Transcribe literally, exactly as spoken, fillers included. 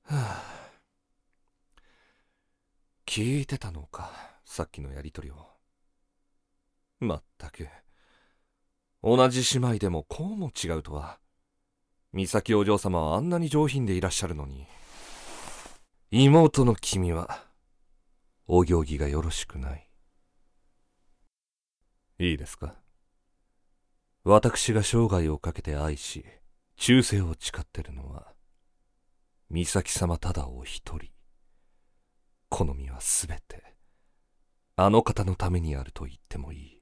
はあ、聞いてたのか、さっきのやりとりを。まったく、同じ姉妹でもこうも違うとは。美咲お嬢様はあんなに上品でいらっしゃるのに、妹の君はお行儀がよろしくない。いいですか。私が生涯をかけて愛し忠誠を誓ってるのは美咲様ただお一人。好みはすべてあの方のためにあると言ってもいい。